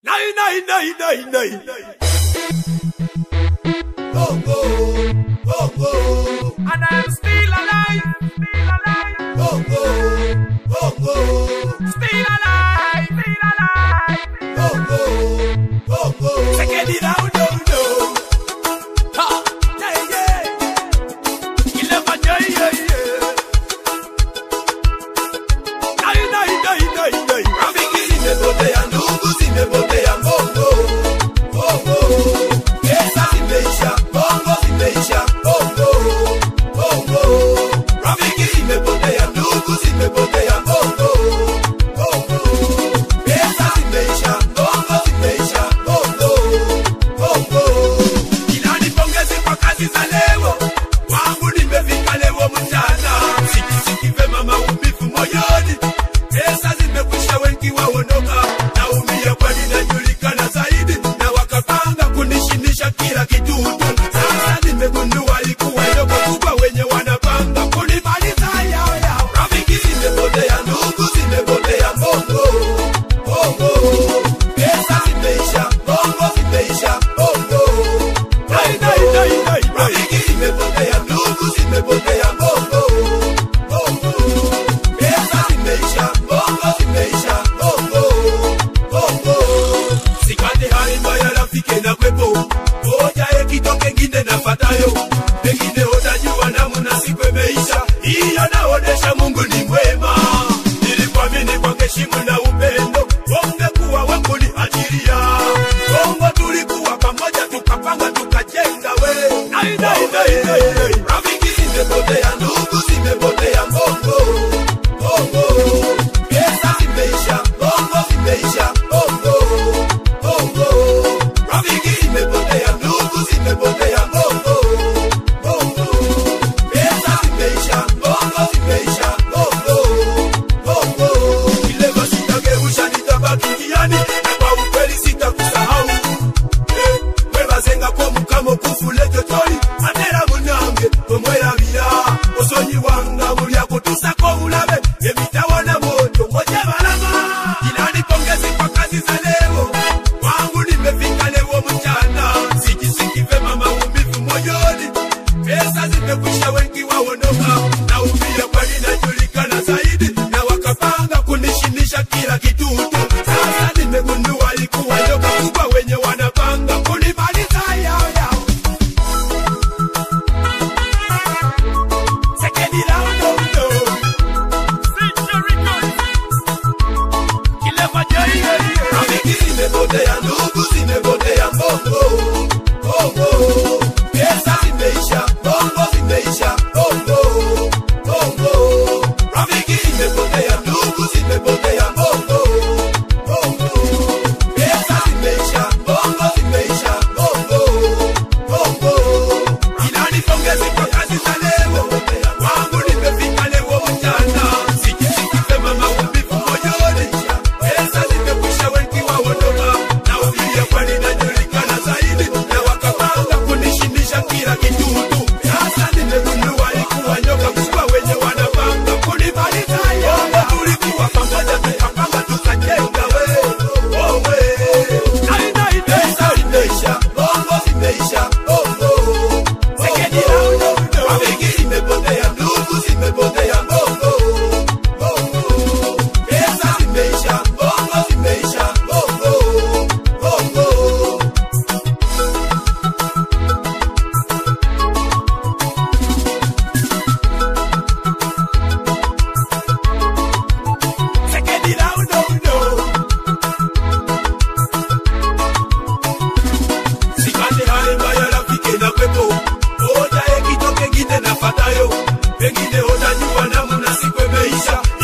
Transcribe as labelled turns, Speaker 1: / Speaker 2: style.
Speaker 1: Nay. Bongo. And I'm still alive. Bongo. Still alive. Bongo. Check it out, no. Ha, yeah. You never yeah. Nay. Rafiki zimepotea, ndugu zimepotea, bongo. Pesa zimeisha, bongo zimeisha, bongo. Rafiki zimepotea, ndugu zimepotea, bongo. Pesa zimeisha, bongo zimeisha, bongo. Ilani pongezi kwa kazi za leo, wangu nimefika leo mchana. Siki vema maumivu moyoni, pesa zimekwisha wengi waondoka. Naumia kwani najulikana zaidi, na wakapanga kunishinisha kila kidudu. Sasa nimegundua ilikuwa ndogo kubwa wenye wanapanga kunimaliza yao. Rafiki zimepotea, ndugu zimepotea, bongo. Pesa zimeisha, bongo zimeisha, bongo. Rafiki zimepotea, ndugu zimepotea, bongo. Pesa zimeisha, bongo zimeisha, bongo. Sikati hali mbaya rafiki na kwepo, moja ekitoke ngine nafatayo. Pengine utajua namna siku imeisha, hiyo naonesha Mungu ni mwema. Nilikuamini kwa heshima na upendo, ungekuwa wangu ni ajiria. Bongo tulikuwa pamoja, tukapanga tukajenga we. Nay. Rafiki zimepotea, ndugu zimepotea, bongo. Pesa zimeisha, bongo zimeisha, bongo. Rafiki zimepotea, ndugu zimepotea, bongo. Pesa zimeisha, bongo zimeisha, bongo. Ile masitageusha nitabaki njiani, na kwa ukweli sitakusahau. Wewe zenga kwa mukamo kufulete tori, atera munange omwera bia. Osonyi wanga mulia kutusa ko ulabe, emitawana moto moja balama. Ilani pongezi kwa kazi za leo, wangu nimefika leo mchana. Siki vema maumivu moyoni, pesa zimekwisha wengi waondoka. Naumia kwani najulikana zaidi, na wakapanga kunishinisha kila kidudu. Sasa nimegundua ilikuwa ndogo kubwa wenye wanapanga kunimaliza yao. Check it out, no. Rafiki zimepotea, ndugu zimepotea, bongo. Pesa zimeisha, bongo zimeisha, bongo. Rafiki zimepotea, ndugu zimepotea, bongo. Pesa zimeisha, bongo zimeisha, bongo. Ilani pongezi kwa kazi za leo, wangu nimefika leo mchana. Siki vema maumivu moyoni, pesa zimekwisha wengi waondoka. Naumia kwani najulikana zaidi, na wakapanga kunishinisha kila kidudu. Sasa nimegundua ilikuwa nyoka kubwa wenye wanapanga kunimaliza yao. Tulikuwa pamoja, tukapanga tukajenga we. Pesa zimeisha, bongo zimeisha, bongo. Rafiki zimepotea, ndugu zimepotea, bongo. Pesa zimeisha, bongo zimeisha, bongo. Check it out, no. Sikati hali mbaya rafiki na kwepo, moja ekitoke ngine nafatayo. Pengine utajua namna siku imeisha,